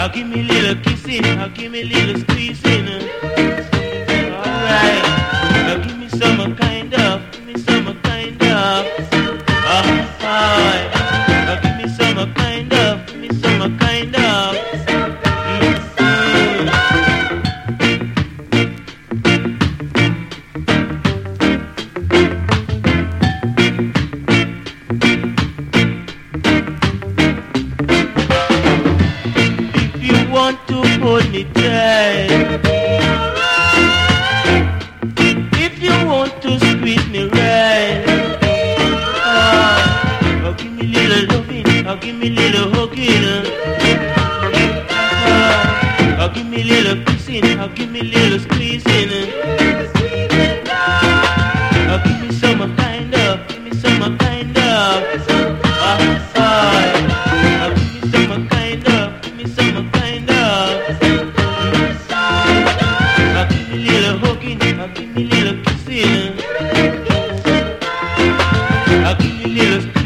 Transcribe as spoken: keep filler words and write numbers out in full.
I'll give me a little kissing, I'll give me a little squeezing. Alright, now give me some kind of, give me some kind of. Alright, now give me some kind of, give me some kind of. Want to hold me tight, if you want to squeeze me right, oh, oh, give me a little loving, oh, give me a little hugging, oh, oh, give me a little kissing, oh, give me a little squeezing, oh, give me some kind of, give me some kind of, oh, oh, oh, give me some kind of, give me some kind of. I'll give me a little hugging, I'll give me a little kissing, I'll give me a little